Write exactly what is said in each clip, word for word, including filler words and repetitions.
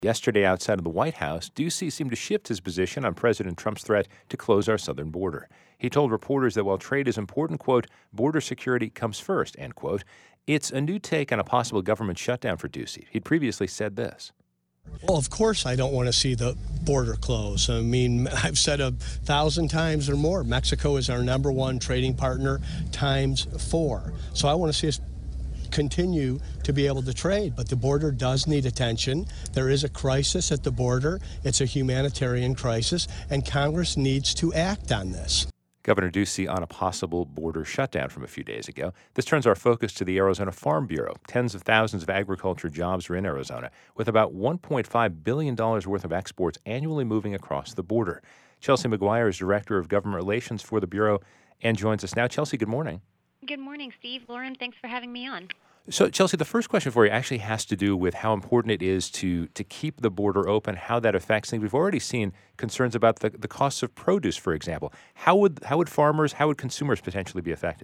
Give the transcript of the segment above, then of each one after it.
Yesterday, outside of the White House, Ducey seemed to shift his position on President Trump's threat to close our southern border. He told reporters that while trade is important, quote, border security comes first, end quote. It's a new take on a possible government shutdown for Ducey. He'd previously said this. Well, of course I don't want to see the border close. I mean, I've said a thousand times or more, Mexico is our number one trading partner times four. So I want to see us continue to be able to trade, but the border does need attention. There is a crisis at the border. It's a humanitarian crisis, and Congress needs to act on this. Governor Ducey on a possible border shutdown from a few days ago. This turns our focus to the Arizona Farm Bureau. Tens of thousands of agriculture jobs are in Arizona, with about one point five billion dollars worth of exports annually moving across the border. Chelsea McGuire is Director of Government Relations for the Bureau and joins us now. Chelsea, good morning. Good morning, Steve. Lauren, thanks for having me on. So, Chelsea, the first question for you actually has to do with how important it is to to keep the border open, how that affects things. We've already seen concerns about the, the costs of produce, for example. How would how would farmers, how would consumers potentially be affected?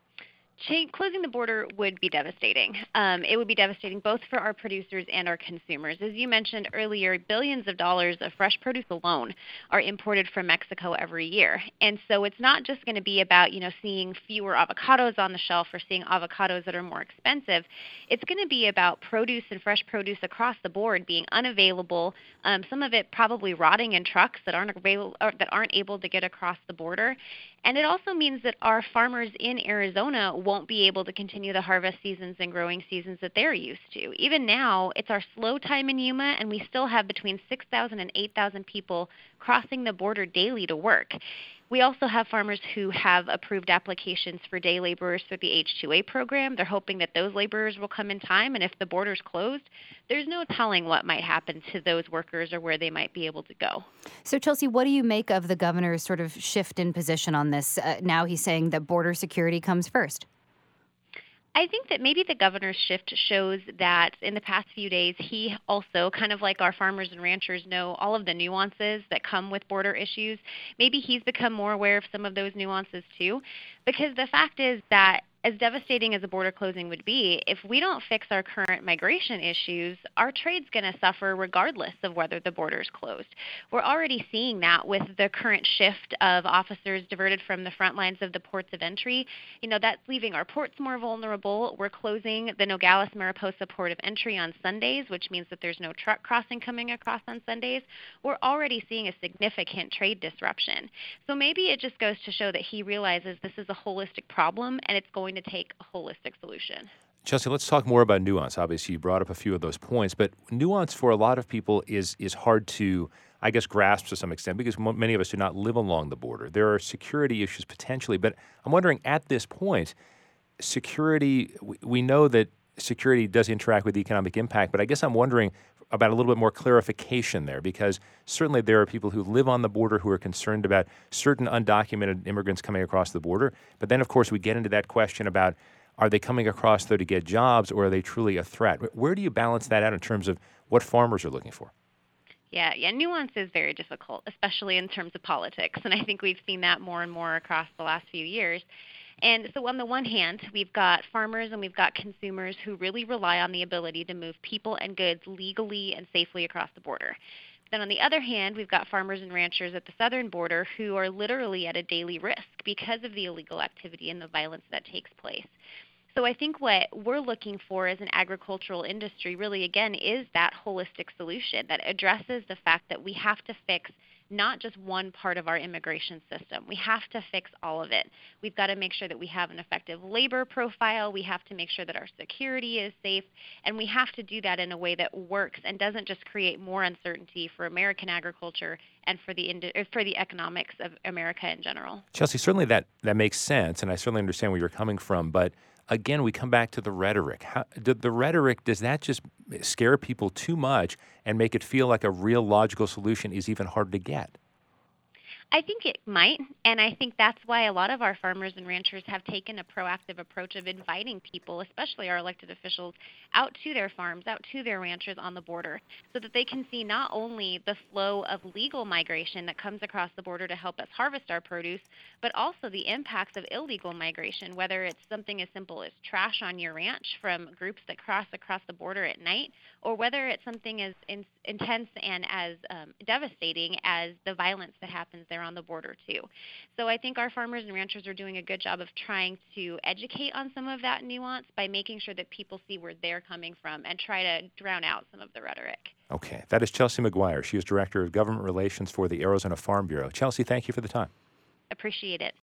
Ch- closing the border would be devastating. Um, it would be devastating both for our producers and our consumers. As you mentioned earlier, billions of dollars of fresh produce alone are imported from Mexico every year. And so it's not just going to be about, you know, seeing fewer avocados on the shelf or seeing avocados that are more expensive. It's going to be about produce and fresh produce across the board being unavailable, um, some of it probably rotting in trucks that aren't available or that aren't able to get across the border. And it also means that our farmers in Arizona won't be able to continue the harvest seasons and growing seasons that they're used to. Even now, it's our slow time in Yuma, and we still have between six thousand and eight thousand people crossing the border daily to work. We also have farmers who have approved applications for day laborers through the H two A program. They're hoping that those laborers will come in time, and if the border's closed, there's no telling what might happen to those workers or where they might be able to go. So, Chelsea, what do you make of the governor's sort of shift in position on this? Uh, now he's saying that border security comes first. I think that maybe the governor's shift shows that in the past few days, he also, kind of like our farmers and ranchers know all of the nuances that come with border issues, maybe he's become more aware of some of those nuances too, because the fact is that as devastating as a border closing would be, if we don't fix our current migration issues, our trade's going to suffer regardless of whether the border's closed. We're already seeing that with the current shift of officers diverted from the front lines of the ports of entry. You know, that's leaving our ports more vulnerable. We're closing the Nogales-Mariposa port of entry on Sundays, which means that there's no truck crossing coming across on Sundays. We're already seeing a significant trade disruption. So maybe it just goes to show that he realizes this is a holistic problem and it's going to take a holistic solution. Chelsea, let's talk more about nuance. Obviously, you brought up a few of those points, but nuance for a lot of people is is hard to, I guess, grasp to some extent because many of us do not live along the border. There are security issues potentially, but I'm wondering at this point, security, we, we know that security does interact with economic impact, but I guess I'm wondering about a little bit more clarification there because certainly there are people who live on the border who are concerned about certain undocumented immigrants coming across the border. But then, of course, we get into that question about are they coming across there to get jobs or are they truly a threat? Where do you balance that out in terms of what farmers are looking for? Yeah, yeah, nuance is very difficult, especially in terms of politics. And I think we've seen that more and more across the last few years. And so on the one hand, we've got farmers and we've got consumers who really rely on the ability to move people and goods legally and safely across the border. Then on the other hand, we've got farmers and ranchers at the southern border who are literally at a daily risk because of the illegal activity and the violence that takes place. So I think what we're looking for as an agricultural industry really, again, is that holistic solution that addresses the fact that we have to fix not just one part of our immigration system. We have to fix all of it. We've got to make sure that we have an effective labor profile. We have to make sure that our security is safe. And we have to do that in a way that works and doesn't just create more uncertainty for American agriculture and for the for the economics of America in general. Chelsea, certainly that, that makes sense, and I certainly understand where you're coming from. But again, we come back to the rhetoric. How, the, the rhetoric, does that just scare people too much and make it feel like a real logical solution is even hard to get? I think it might, and I think that's why a lot of our farmers and ranchers have taken a proactive approach of inviting people, especially our elected officials, out to their farms, out to their ranchers on the border, so that they can see not only the flow of legal migration that comes across the border to help us harvest our produce, but also the impacts of illegal migration, whether it's something as simple as trash on your ranch from groups that cross across the border at night, or whether it's something as in, intense and as um, devastating as the violence that happens there on the border too. So I think our farmers and ranchers are doing a good job of trying to educate on some of that nuance by making sure that people see where they're coming from and try to drown out some of the rhetoric. Okay. That is Chelsea McGuire. She is Director of Government Relations for the Arizona Farm Bureau. Chelsea, thank you for the time. Appreciate it.